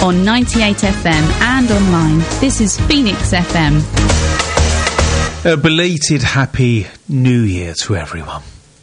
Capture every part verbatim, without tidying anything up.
on ninety-eight F M and online. This is Phoenix F M. A belated Happy New Year to everyone.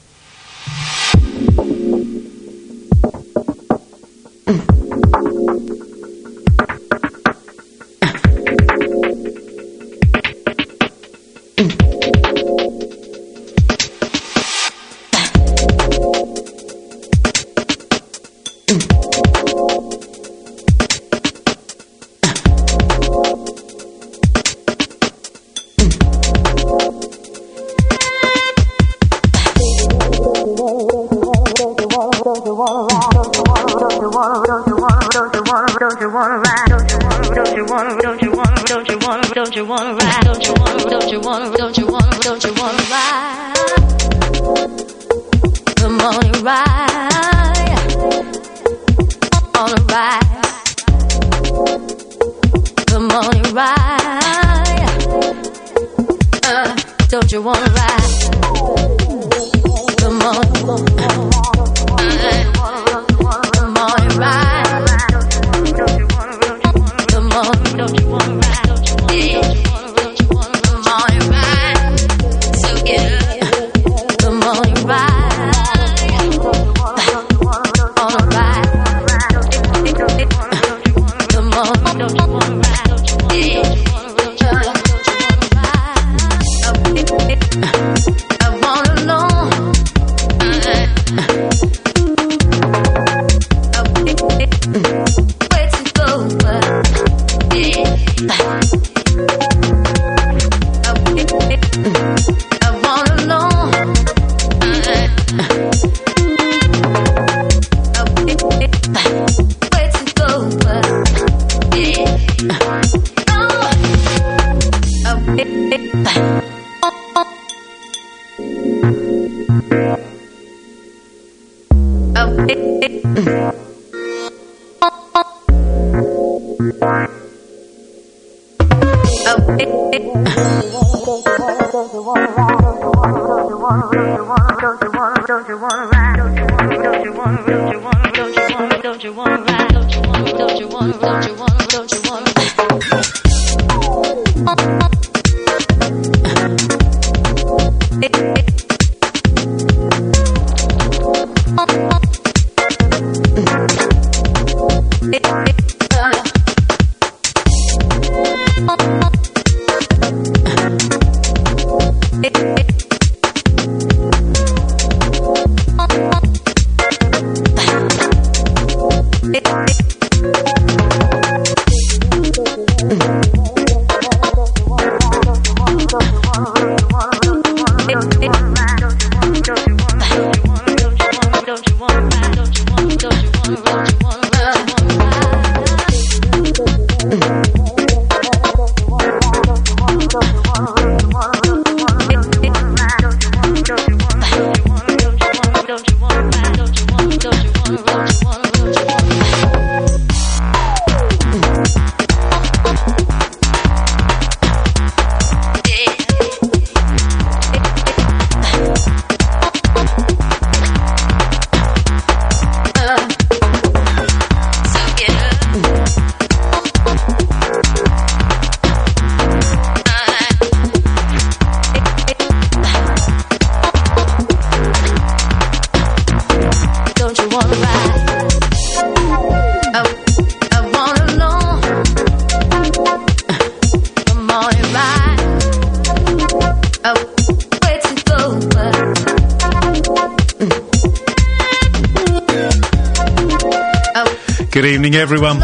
Good evening, everyone.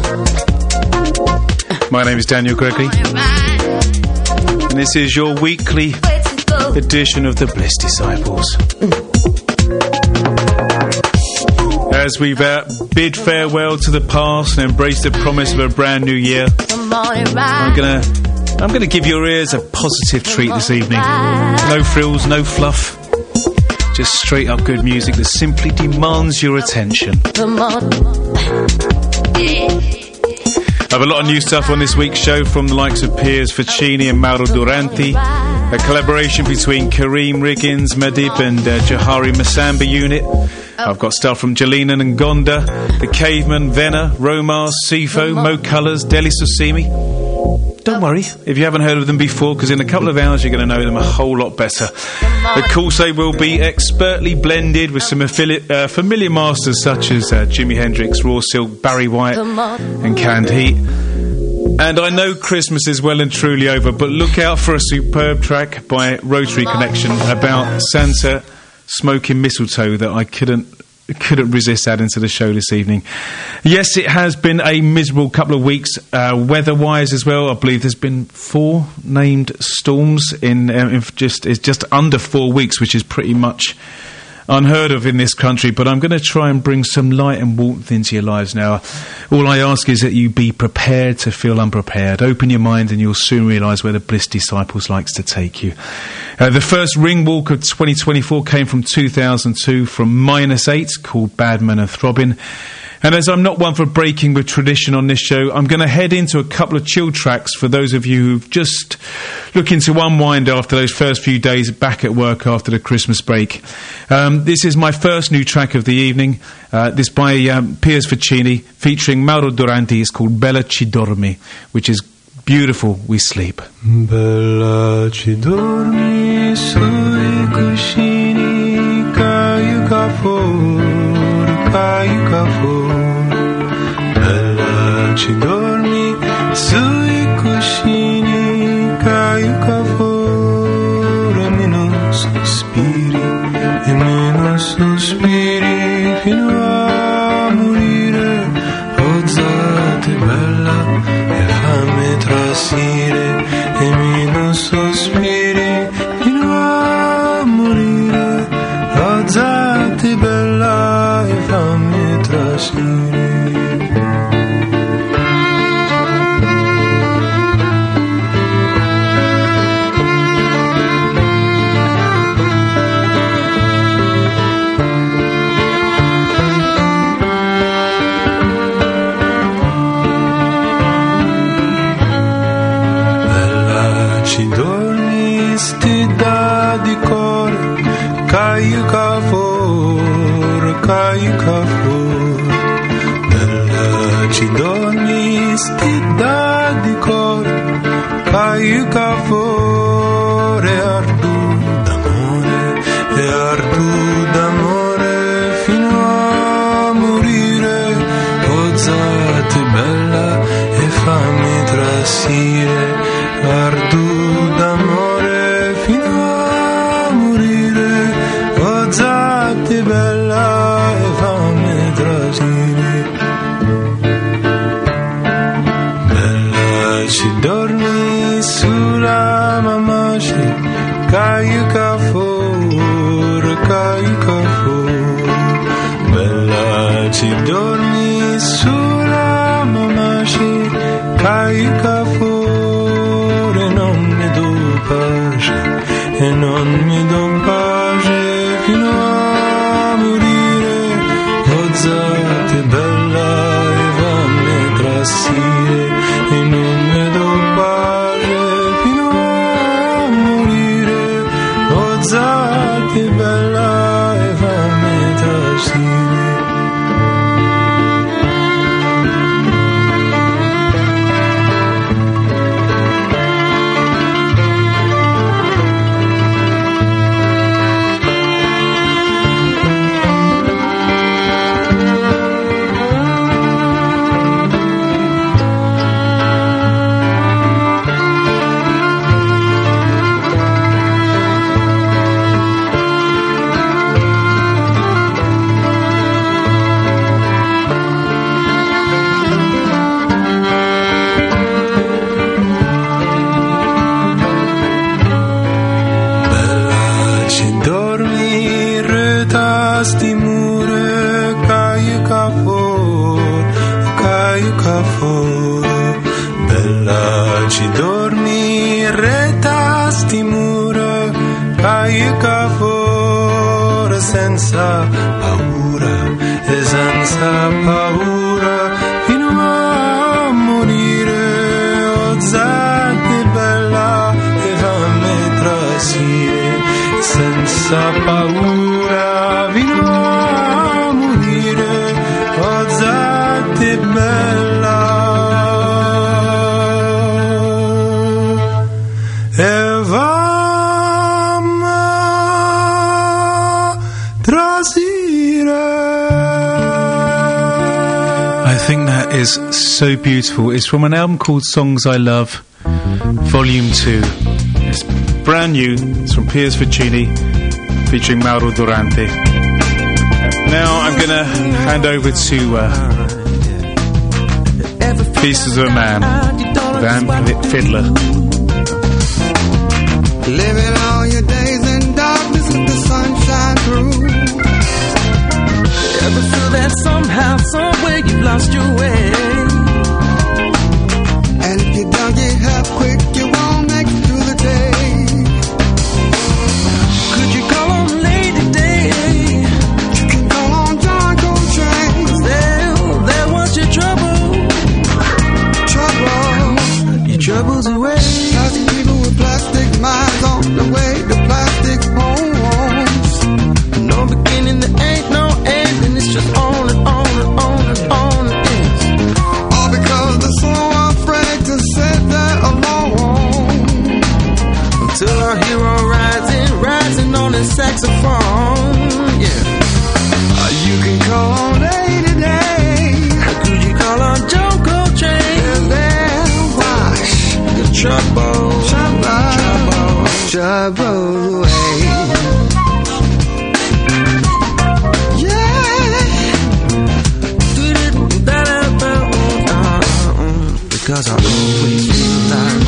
My name is Daniel Gregory, and this is your weekly edition of the Bliss Disciples. As we've uh, bid farewell to the past and embraced the promise of a brand new year, I'm gonna, I'm gonna give your ears a positive treat this evening. No frills, no fluff. Just straight up good music that simply demands your attention. I have a lot of new stuff on this week's show from the likes of Piers Faccini and Mauro Duranti, a collaboration between Kareem Riggins, Madib and uh, Jahari Masamba Unit, I've got stuff from Jelena and Gonda, The Caveman, Venna, Romar, Sifo, Mo Colours, Deli Susimi. Don't worry if you haven't heard of them before, because in a couple of hours you're going to know them a whole lot better. Of course, they will be expertly blended with some affili- uh, familiar masters such as uh, Jimi Hendrix, Raw Silk, Barry White and Canned Heat. And I know Christmas is well and truly over, but look out for a superb track by Rotary Connection about Santa smoking mistletoe that I couldn't couldn't resist adding to the show this evening. Yes, it has been a miserable couple of weeks, uh, weather-wise as well. I believe there's been four named storms in, uh, in just it's just under four weeks, which is pretty much unheard of in this country, but I'm going to try and bring some light and warmth into your lives now. All I ask is that you be prepared to feel unprepared. Open your mind and you'll soon realise where the Bliss Disciples likes to take you. Uh, the first ring walk of twenty twenty-four came from two thousand two from Minus Eight, called Badman and Throbbing. And as I'm not one for breaking with tradition on this show, I'm going to head into a couple of chill tracks for those of you who've just looking to unwind after those first few days back at work after the Christmas break. Um, this is my first new track of the evening. Uh, this by um, Piers Faccini, featuring Mauro Duranti. It's called Bella Ci Dormi, which is beautiful, we sleep. Bella ci dormi sui cuscini, caiuca fuori, caiuca fuori. Bella ci dormi sui cuscini, caiuca fuori, e meno sospiri, e meno sospiri fino a morire. Ozzate bella e fammi trasire, e meno sospiri fino a morire. Ozzate bella e fammi trasire. Ci dormi stida di cuore, caiuca fuori, caiuca fuori. Bella ci dormi stida di cuore, caiuca fuori. E ardu d'amore, e ardu d'amore fino a morire. Ozzate bella e fammi trasire. Ardu d'amore fino a morire. Ozzate bella e fammi trasire. Bella ci dormi sulla mamaci, caiuca fuori, caiuca fuori. Bella ci dormi sulla mamaci, caiuca fuori. E non mi do pace fino a morire. Ozzate bella e fammi trasire, e non mi do pace fino a morire. Ozzate bella e fammi trasire. Bella ci dormi reta sti mura, caiuca fuori senza paura, e senza paura fino a morire. Ozzate bella e fammi trasire, senza paura fino a so beautiful. It's from an album called Songs I Love, Volume two. It's brand new. It's from Piers Faccini, featuring Mauro Durante. Now I'm going to hand over to uh, Pieces of a Man, Van Fiddler. Living all your days in darkness with the sunshine through. Ever feel that somehow, somewhere you've lost your way? And if you don't get help quick, you won't make it through the day. Could you call on Lady Day? You can call on John Coltrane. 'Cause there, there was your trouble. Trouble. Your troubles away. Plastic people with plastic minds on the way to plastic homes. No beginning, there ain't no end, and it's just on and on and on and on it is. All because they're so afraid to sit there alone. Until our hero rising, rising on his saxophone. Yeah. Uh, you can call on Lady Day. Or could you call on John Coltrane? And then wash the trouble, trouble, trouble, trouble away. Because I always feel like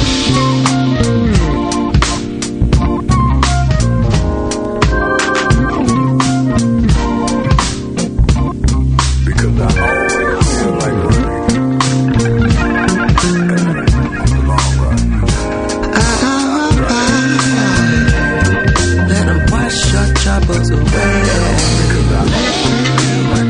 because I always feel like running. Let them wash your troubles away. Because I always feel like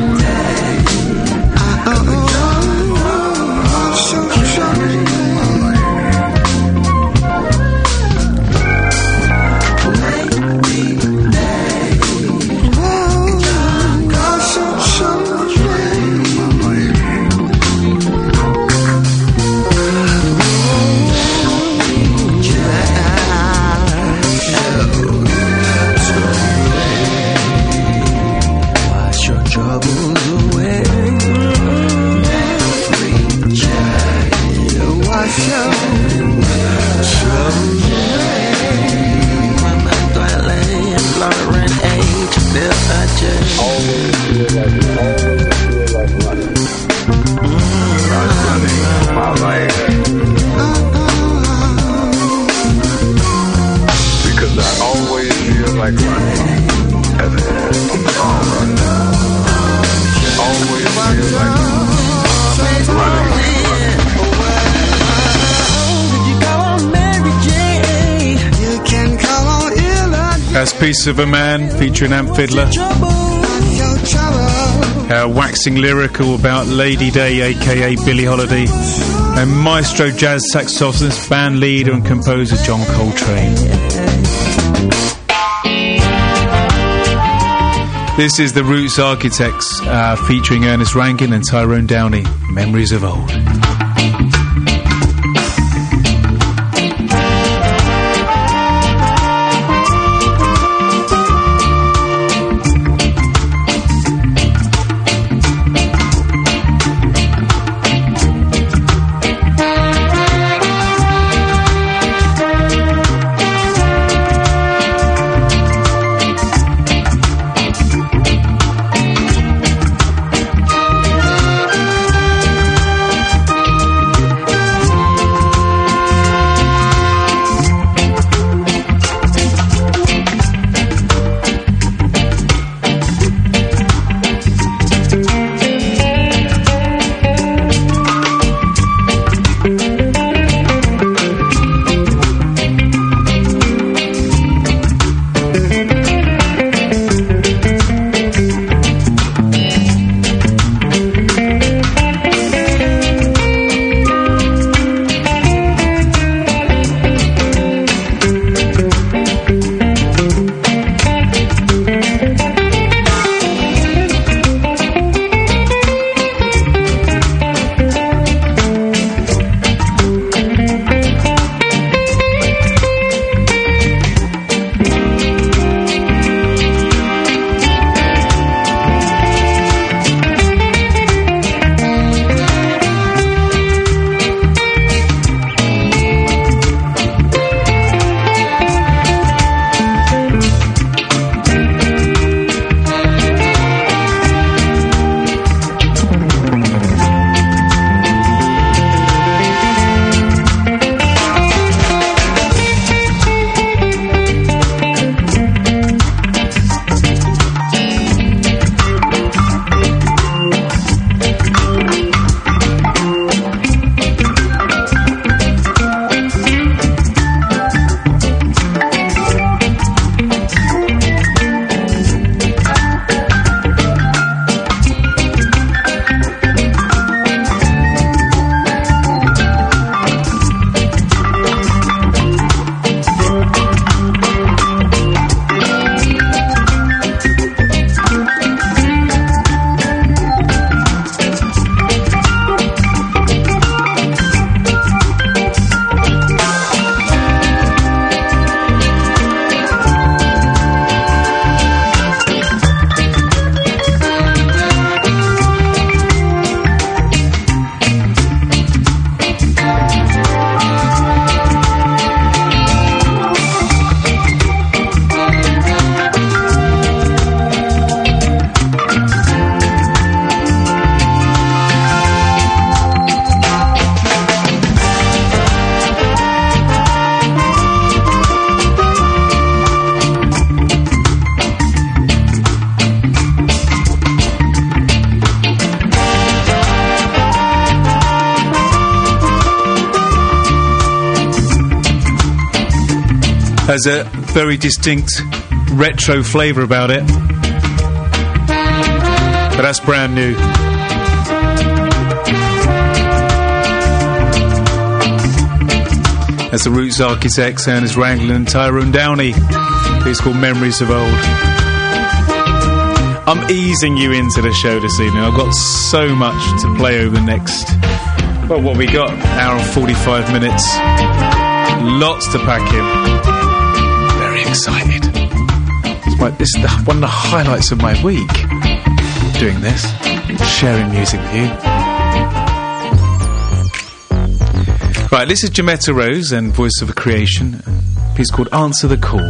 Piece of a Man featuring Amp Fiddler, uh, waxing lyrical about Lady Day, aka Billie Holiday, and maestro jazz saxophonist, band leader and composer John Coltrane. This is the Roots Architects uh, featuring Ernest Rankin and Tyrone Downey, Memories of Old. Has a very distinct retro flavour about it. But that's brand new. That's the Roots Architects, Ernest Ranglin and Tyrone Downey. It's called Memories of Old. I'm easing you into the show this evening. I've got so much to play over the next... Well, what we got? Hour and forty-five minutes. Lots to pack in. Very excited. It's my, this is the, one of the highlights of my week. Doing this. Sharing music with you. Right, this is Jametta Rose and Voice of a Creation. A piece called Answer the Call.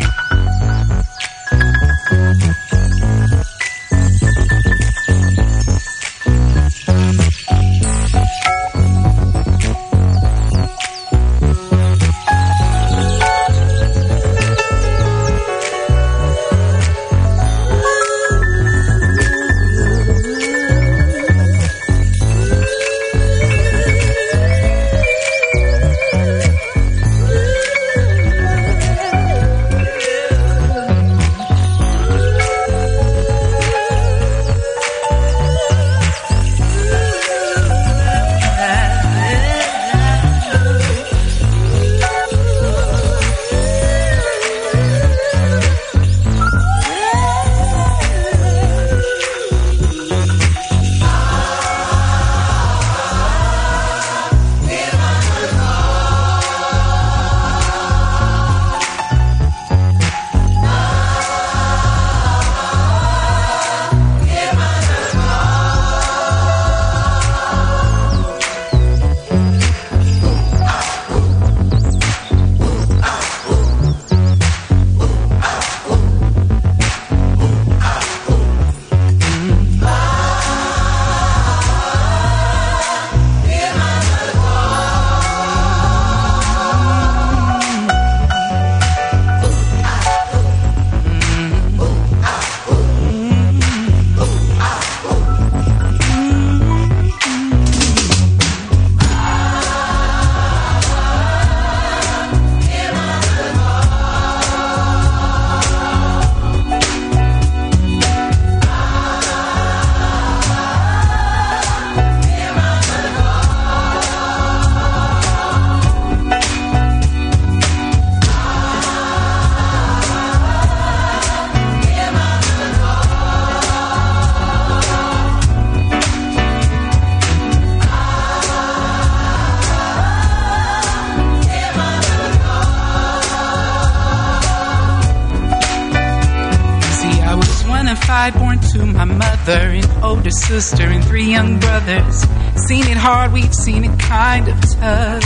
Born to my mother, an older sister, and three young brothers. Seen it hard, we've seen it kind of tough.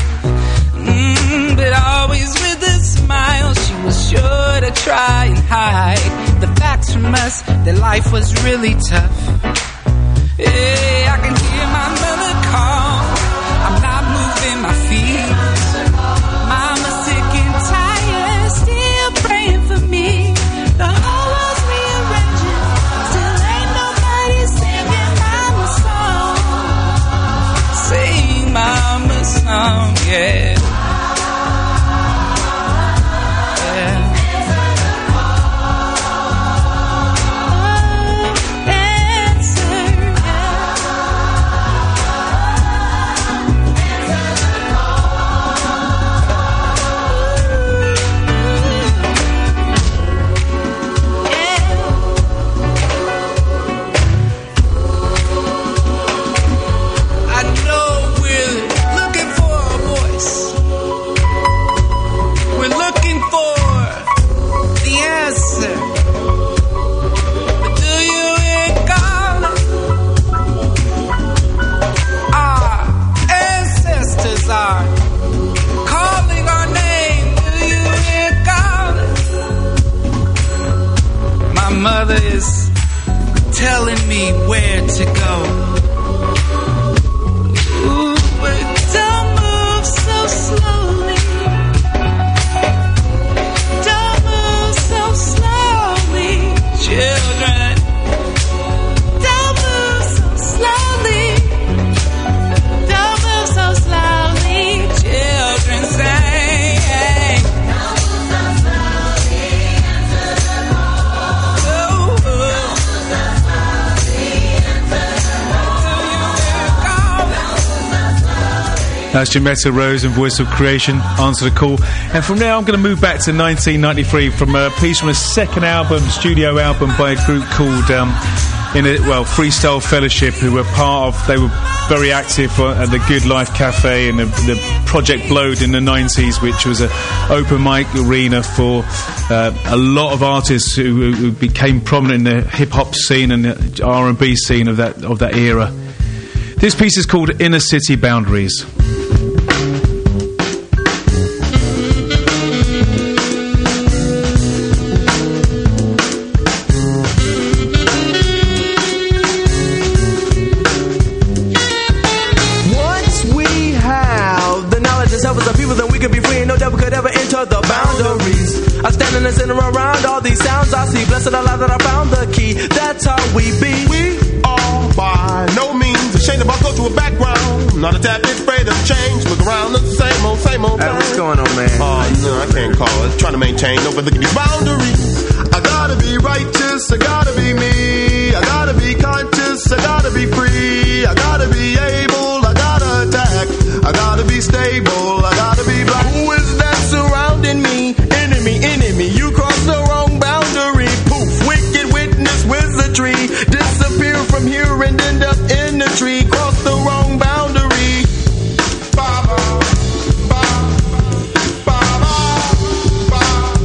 Mm, but always with a smile, she was sure to try and hide the facts from us, that life was really tough. Yeah, I can hear my mother call. I'm not moving my feet. Mama's sick and tired, still praying for me. The whole world's rearranging, still ain't nobody singing Mama's song. Sing Mama's song, yeah. Mother is telling me where to go. Ooh, but don't move so slowly. Don't move so slowly, children. Don't move so slowly. Don't move so slowly, children. Say, don't move so slowly. That's Jametta Rose and Voice of Creation, Answer the Call. And from there, I'm going to move back to nineteen ninety-three from a piece from a second album, studio album by a group called, um, in a, well, Freestyle Fellowship, who were part of, they were very active at the Good Life Cafe and the, the Project Blowed in the nineties, which was an open mic arena for uh, a lot of artists who, who became prominent in the hip-hop scene and the R and B scene of that, of that era. This piece is called Inner City Boundaries. In the center around all these sounds I see. Blessed Allah that I found the key. That's how we be. We are by no means ashamed of our cultural background. Not a tad bit afraid of change. Look around, look the same old, same old. Hey, what's going on, man? Oh, no, I can't call it. Trying to maintain, no, but look at these boundaries. I gotta be righteous, I gotta be me. I gotta be conscious, I gotta be free. I gotta be able, I gotta attack. I gotta be stable, I gotta be black. Who is that surrounding me? Enemy, enemy, you cross the wrong boundary. Poof, wicked witness wizardry. Disappear from here and end up in the tree. Cross the wrong boundary. Ba-ba, ba, ba-ba, ba.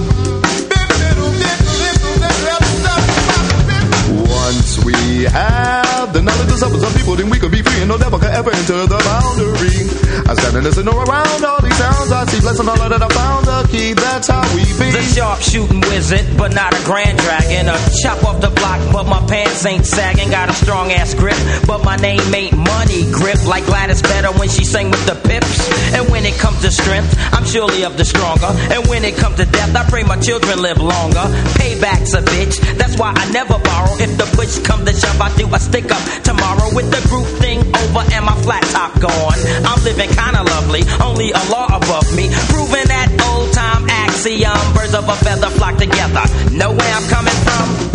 Once we have the knowledge of some people, then we could be free and no devil could ever enter the boundary. I stand and listen around all these sounds I see. Blessing all that I found the key. That's how we be. The sharpshooting wizard, but not a grand dragon. A chop off the block, but my pants ain't sagging. Got a strong ass grip, but my name ain't money grip. Like Gladys better when she sang with the Pips. And when it comes to strength, I'm surely of the stronger. And when it comes to death, I pray my children live longer. Payback's a bitch, that's why I never borrow. If the push comes to shove, I do a stick up tomorrow. With the group thing over and my flat top gone, I'm living kinda lovely, only a law above me. Proving that old time axiom, birds of a feather flock together. Know where I'm coming from?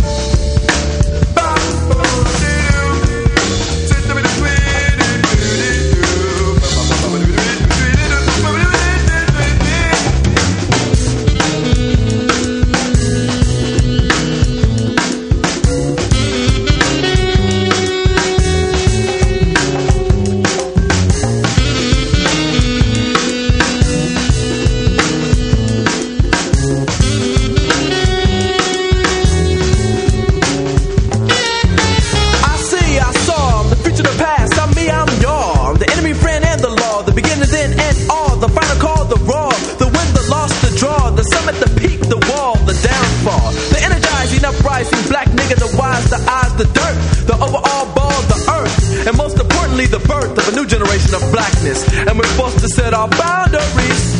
Of blackness, and we're forced to set our boundaries.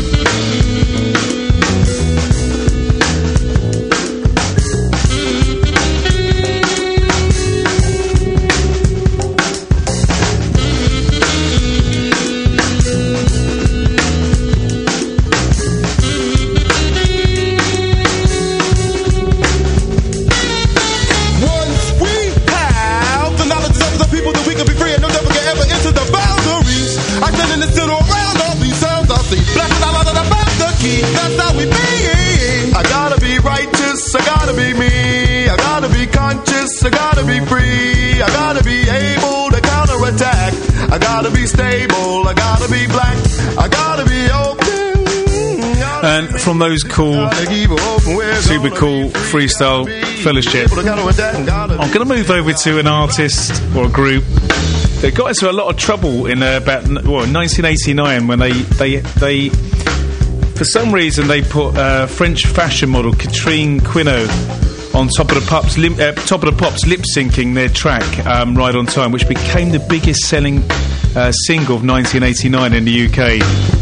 I gotta be free, I gotta be able to counterattack. I gotta be stable, I gotta be black, I gotta be open. And from those cool, super cool Freestyle Fellowship, I'm going to move over to an artist or a group that got into a lot of trouble in uh, about well, nineteen eighty-nine when they, they, they, for some reason, they put uh, French fashion model Catherine Quinault on Top of the Pops, lim- uh, Top of the Pops lip syncing their track um, "Ride on Time," which became the biggest selling uh, single of nineteen eighty-nine in the U K.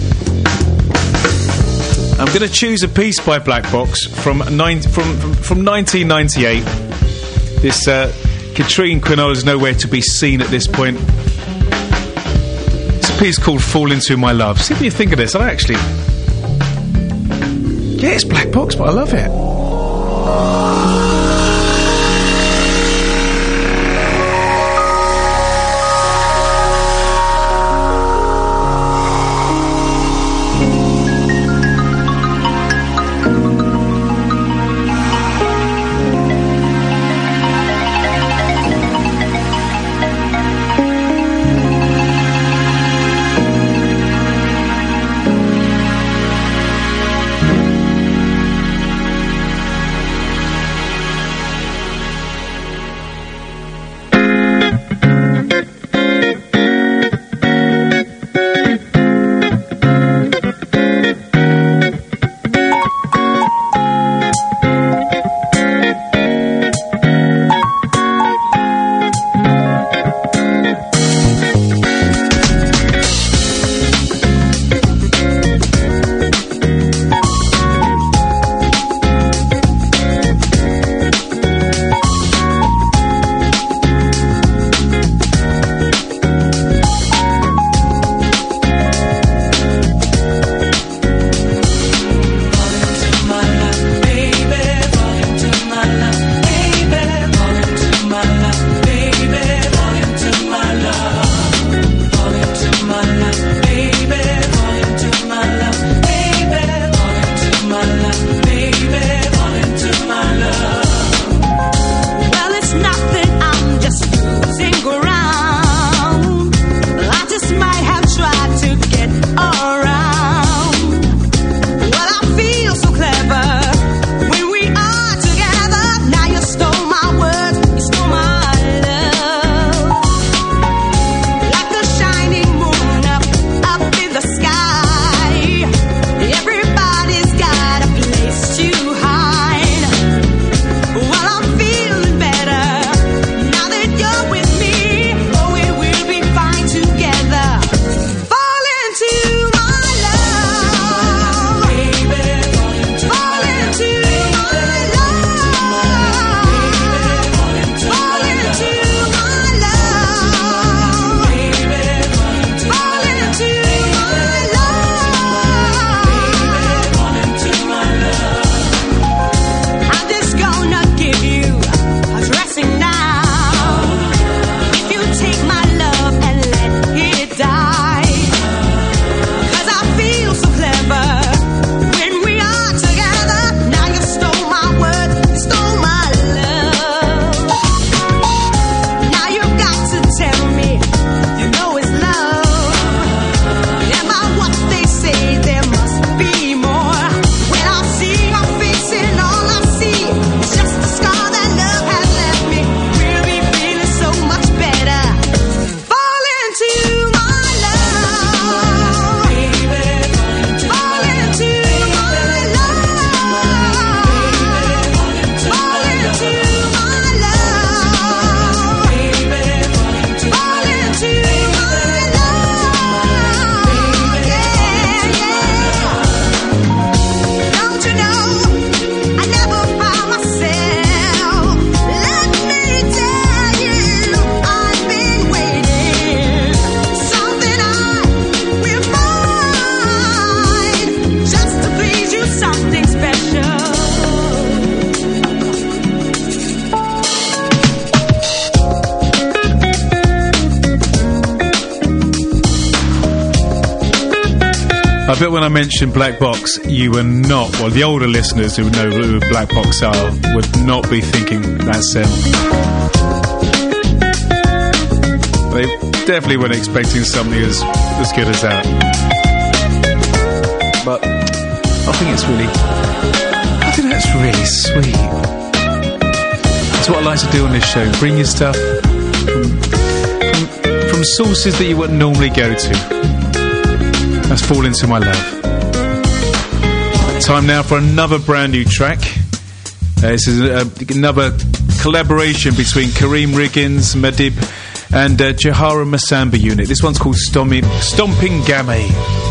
I'm going to choose a piece by Black Box from nine, from, from from nineteen ninety-eight. This uh, Catherine Quinault is nowhere to be seen at this point. It's a piece called "Fall Into My Love." See what you think of this. I actually, yeah, it's Black Box, but I love it. I bet when I mentioned Black Box, you were not, well, the older listeners who know who Black Box are would not be thinking that sound. They definitely weren't expecting something as, as good as that. But I think it's really, I think that's really sweet. That's what I like to do on this show, bring you stuff from, from, from sources that you wouldn't normally go to. That's Fall Into My Love. Time now for another brand new track. Uh, this is uh, another collaboration between Kareem Riggins, Madib and uh, Jahara Masamba Unit. This one's called Stomping, Stomping Game.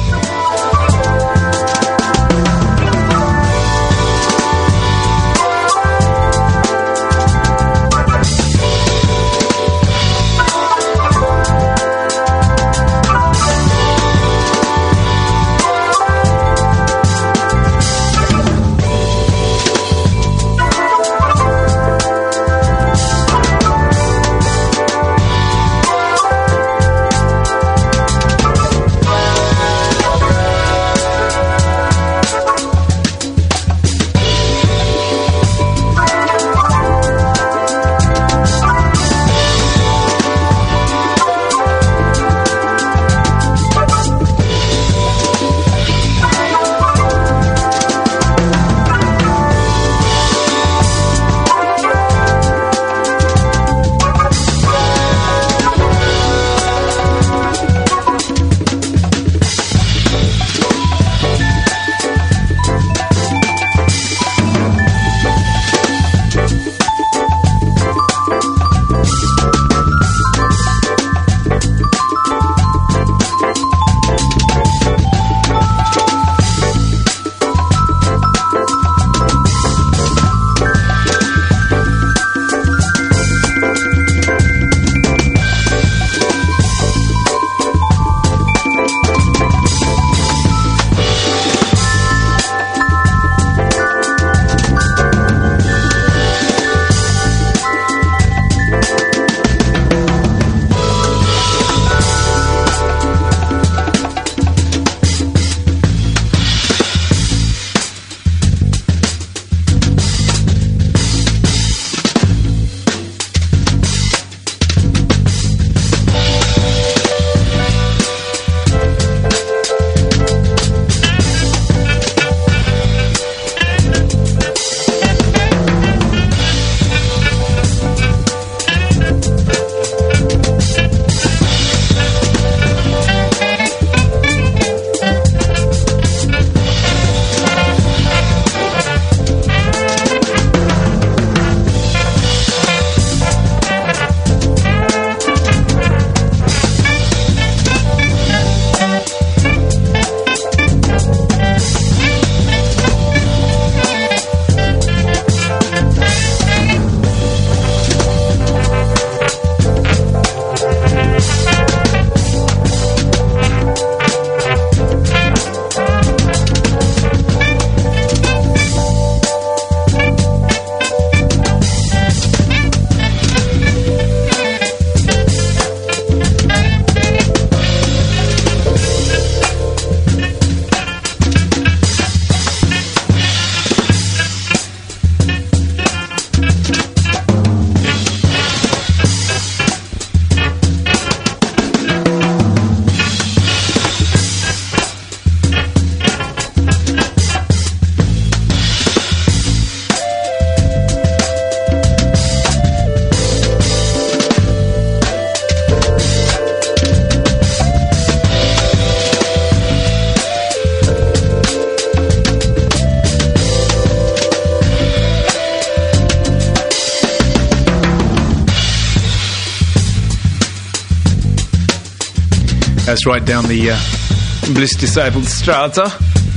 That's right down the uh, Bliss Disabled Strata.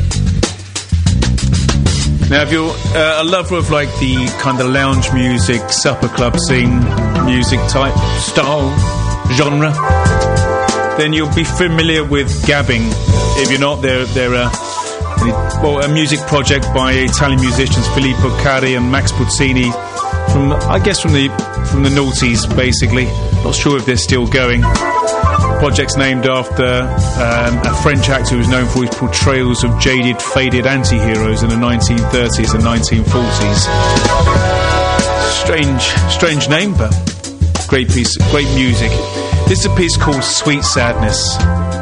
Now, if you're uh, a lover of like the kind of lounge music, supper club scene, music type, style, genre, then you'll be familiar with Gabbing. If you're not, they're, they're a, well, a music project by Italian musicians Filippo Cari and Max Puccini from, I guess, from the from the noughties, basically. Not sure if they're still going. Project's named after um, a French actor who was known for his portrayals of jaded, faded anti-heroes in the nineteen thirties and nineteen forties. Strange, strange name, but great piece, great music. This is a piece called Sweet Sadness.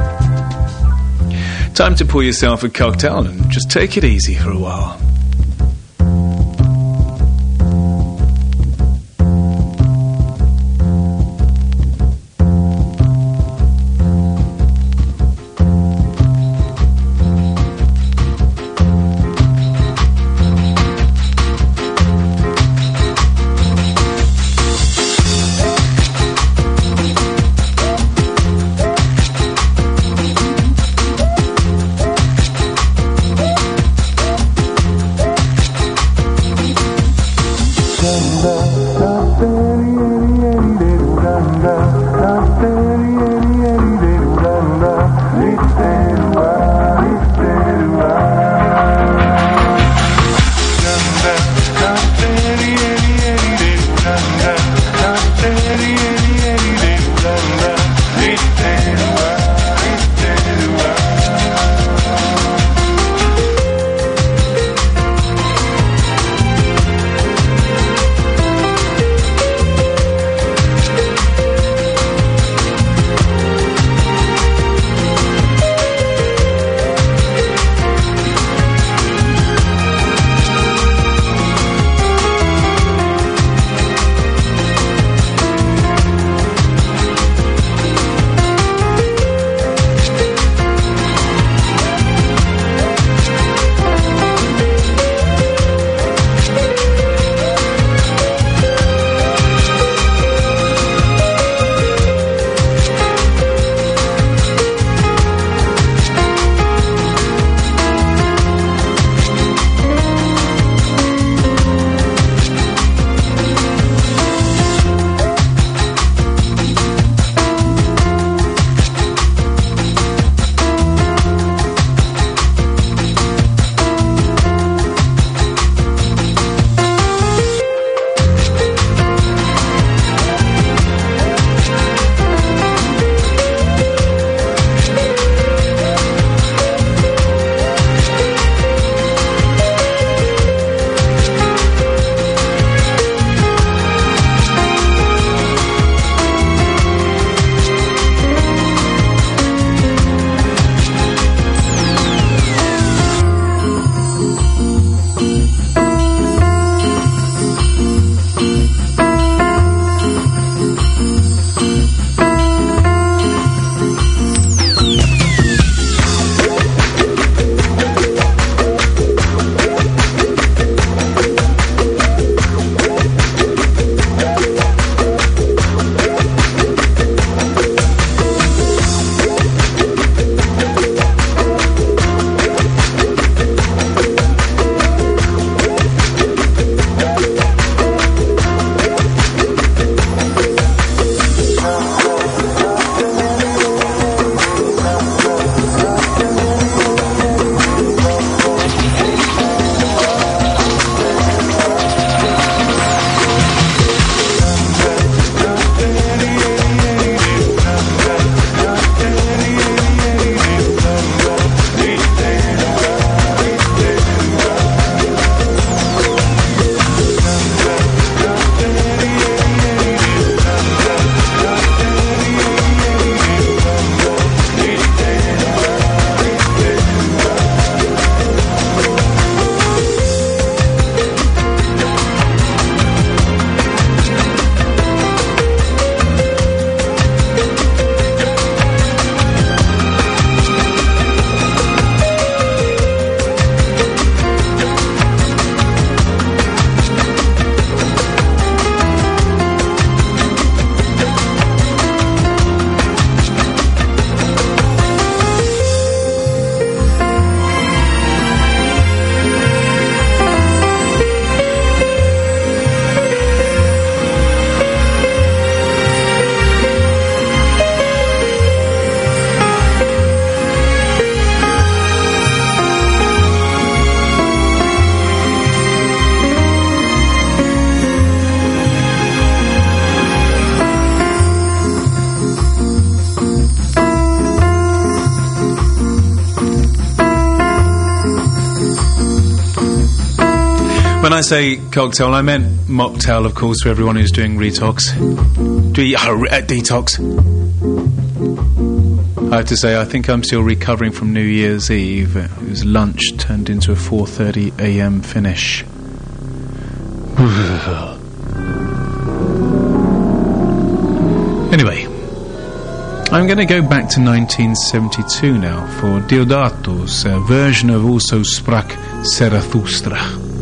Time to pour yourself a cocktail and just take it easy for a while. When I say cocktail, I meant mocktail, of course, for everyone who's doing retox. De- oh, uh, detox. I have to say, I think I'm still recovering from New Year's Eve. It was lunch turned into a four thirty a m finish. Anyway, I'm going to go back to nineteen seventy-two now for Deodato's uh, version of Also Sprach Zarathustra.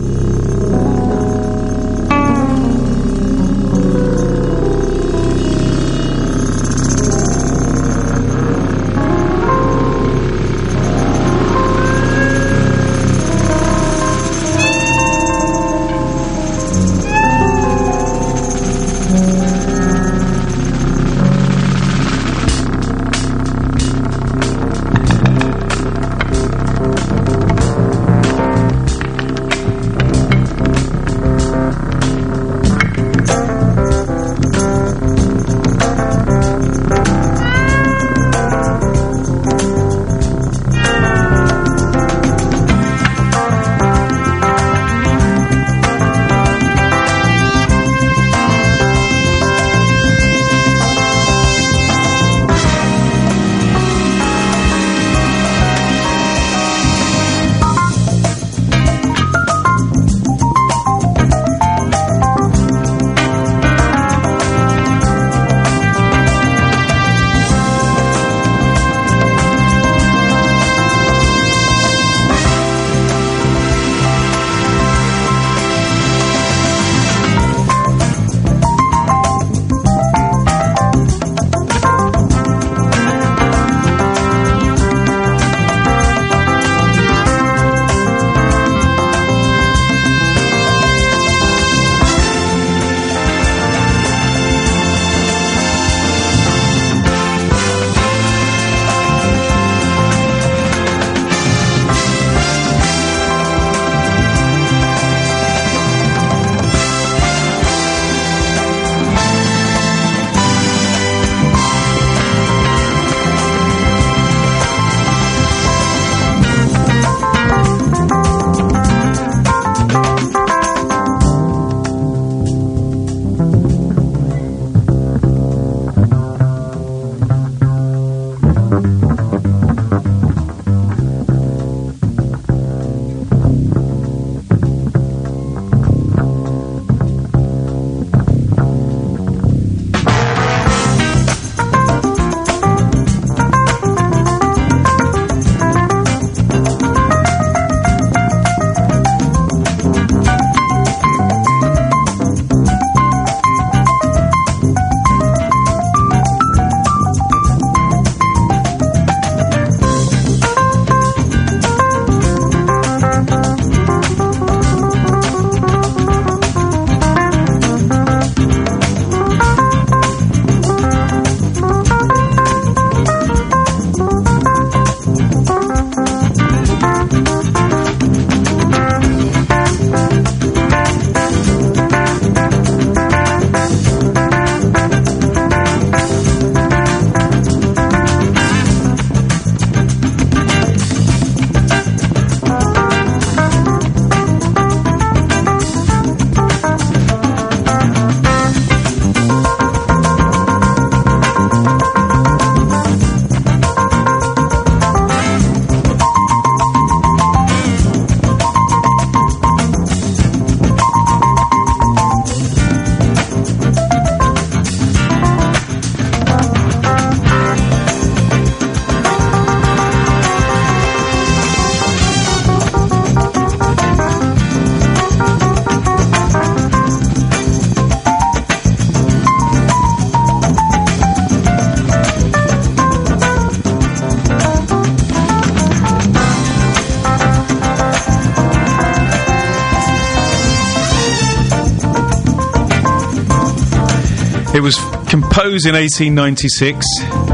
It was composed in eighteen ninety-six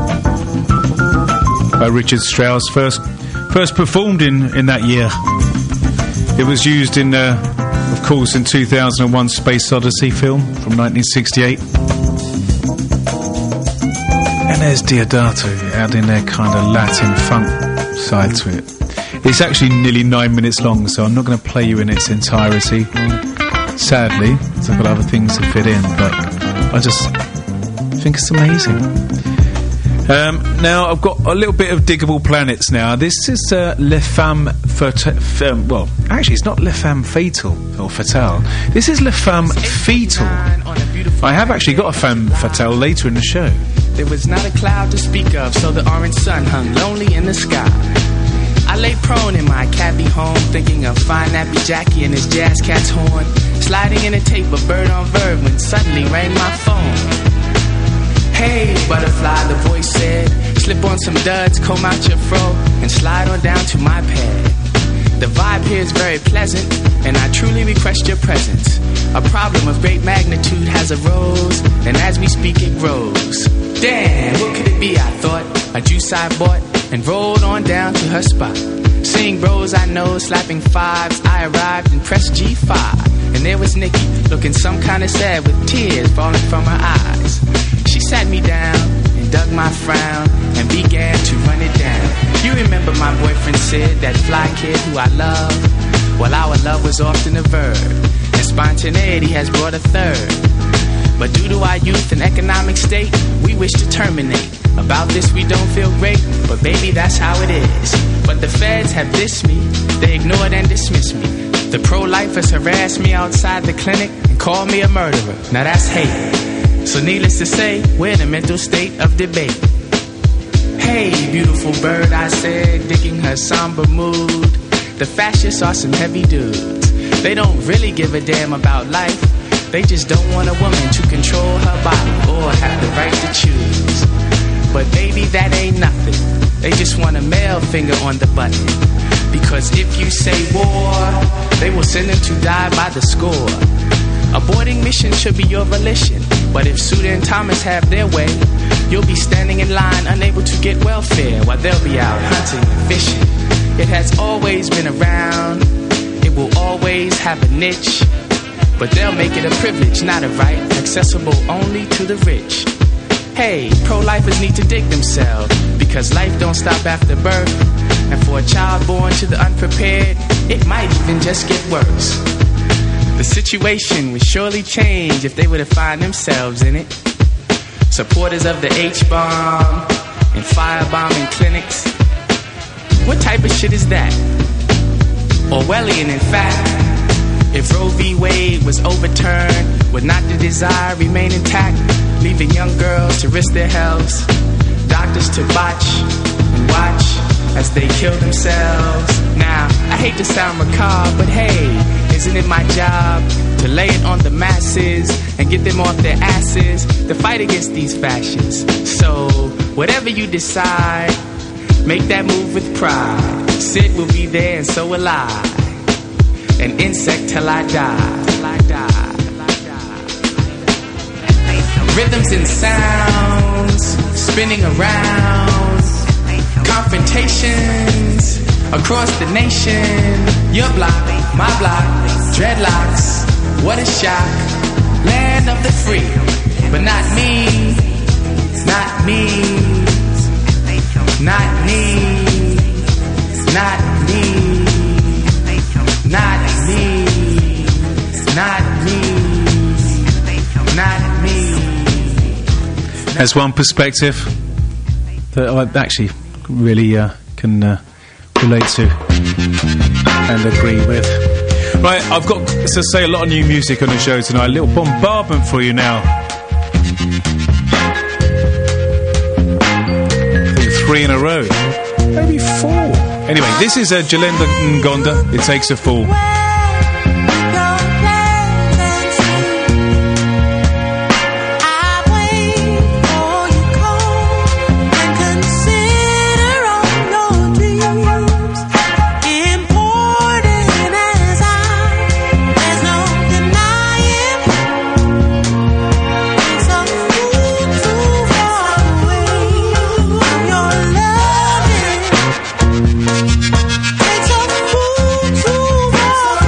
by Richard Strauss, first first performed in, in that year. It was used in, uh, of course, in two thousand one Space Odyssey film from nineteen sixty-eight. And there's Deodato adding their kind of Latin funk side to it. It's actually nearly nine minutes long, so I'm not going to play you in its entirety. Sadly, because I've got other things to fit in, but I just think it's amazing. Um, now, I've got a little bit of Diggable Planets now. This is uh, Les Femmes Fatales. Well, actually, it's not Les Femmes Fatales or Fatale. This is Les Femmes Fetal. I have actually got a Femme Fatale later in the show. There was not a cloud to speak of, so the orange sun hung lonely in the sky. I lay prone in my cabby home, thinking of fine nappy Jackie and his jazz cat's horn, sliding in a tape of bird on verb when suddenly rang my phone. Hey, butterfly, the voice said, slip on some duds, comb out your fro, and slide on down to my pad. The vibe here is very pleasant, and I truly request your presence. A problem of great magnitude has arose, and as we speak it grows. Damn, what could it be, I thought, a juice I bought, and rolled on down to her spot. Seeing bros I know slapping fives, I arrived and pressed G five. And there was Nikki, looking some kind of sad with tears falling from her eyes. She sat me down and dug my frown and began to run it down. You remember my boyfriend Sid, that fly kid who I love? Well, our love was often a verb, and spontaneity has brought a third. But due to our youth and economic state, we wish to terminate. About this we don't feel great, but baby, that's how it is. But the feds have dissed me, they ignored and dismissed me. The pro-lifers harassed me outside the clinic and called me a murderer. Now that's hate. So needless to say, we're in a mental state of debate. Hey, beautiful bird, I said, digging her somber mood. The fascists are some heavy dudes. They don't really give a damn about life. They just don't want a woman to control her body or have the right to choose. But baby, that ain't nothing. They just want a male finger on the button. Because if you say war, they will send them to die by the score. Aborting mission should be your volition. But if Suda and Thomas have their way, you'll be standing in line unable to get welfare while they'll be out hunting and fishing. It has always been around. It will always have a niche. But they'll make it a privilege, not a right, accessible only to the rich. Hey, pro-lifers need to dig themselves, because life don't stop after birth. And for a child born to the unprepared, it might even just get worse. The situation would surely change if they were to find themselves in it. Supporters of the H-bomb and firebombing clinics. What type of shit is that? Orwellian, in fact. If Roe v. Wade was overturned, would not the desire remain intact, leaving young girls to risk their healths, doctors to botch and watch as they kill themselves? Now, I hate to sound macabre, but hey, isn't it my job to lay it on the masses and get them off their asses to fight against these fascists? So, whatever you decide, make that move with pride. Sid will be there and so will I. An insect till I die. Till I die. Till I die. Rhythms and sounds spinning around. Confrontations across the nation. Your block, my block, dreadlocks. What a shock. Land of the free, but not me. Not me. Not me. Not me. Not me, not me, not me. As one perspective that I actually really uh, can uh, relate to and agree with. Right, I've got to say a lot of new music on the show tonight. A little bombardment for you now. I think three in a row, maybe four. Anyway, this is uh, Jalinda Ngonda. It Takes a Fool. Takes a fool to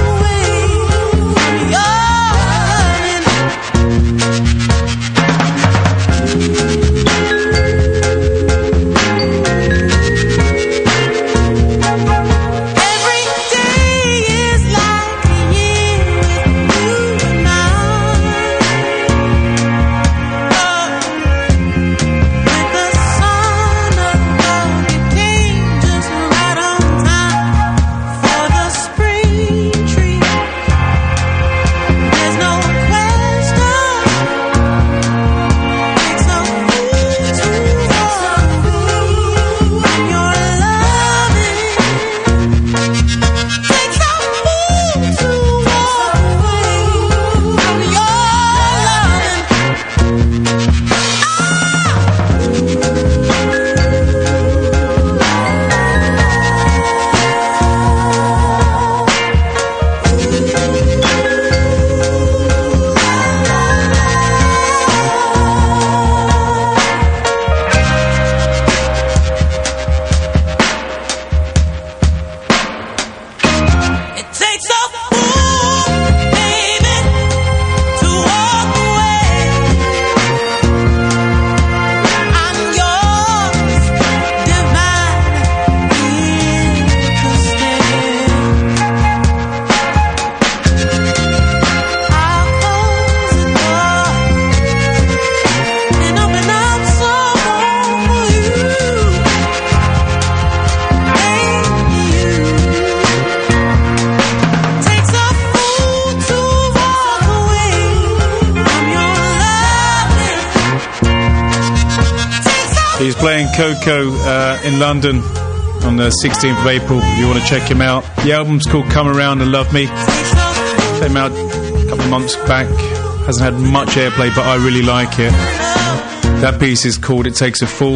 playing Coco uh, in London on the sixteenth of April. If you want to check him out, the album's called Come Around and Love Me. Came out a couple of months back. Hasn't had much airplay, but I really like it. That piece is called It Takes a Fool.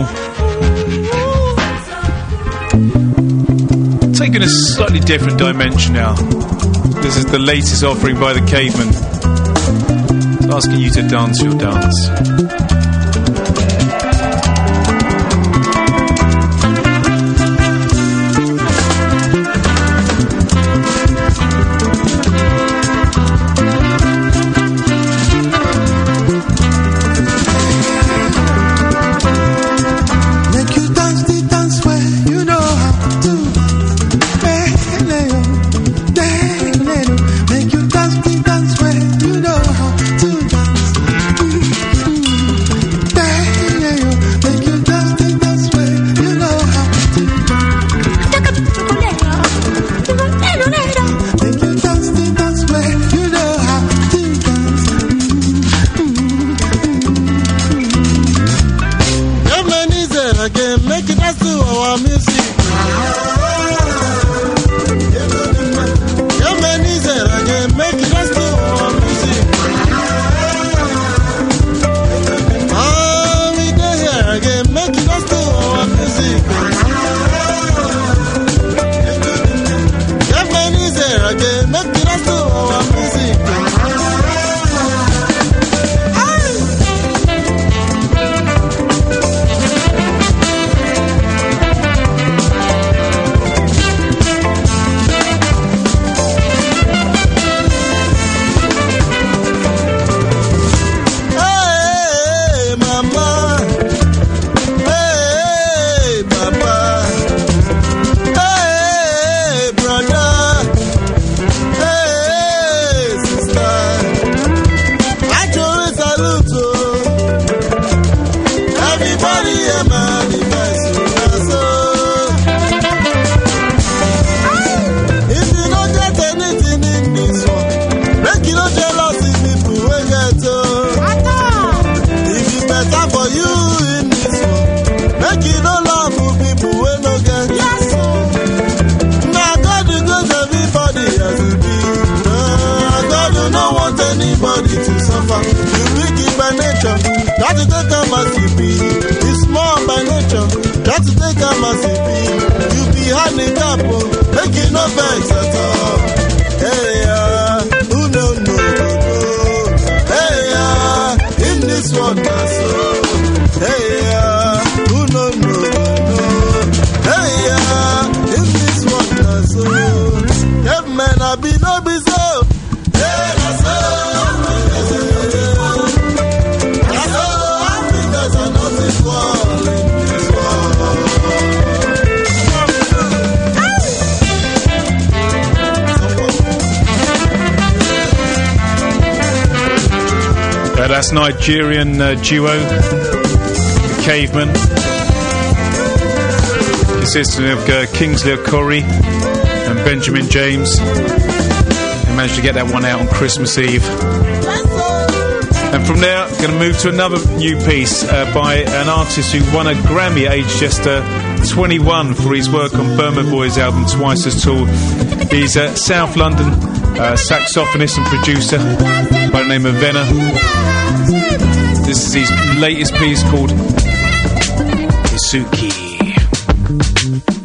Taking a slightly different dimension now. This is the latest offering by the Cavemen. Asking you to dance your dance. That's Nigerian uh, duo, the Cavemen, consisting of uh, Kingsley Okori and Benjamin James. They managed to get that one out on Christmas Eve. And from there, I'm going to move to another new piece uh, by an artist who won a Grammy aged just uh, twenty-one for his work on Burma Boy's album Twice as Tall. He's a South London uh, saxophonist and producer by the name of Venna. This is his latest piece called Isuki.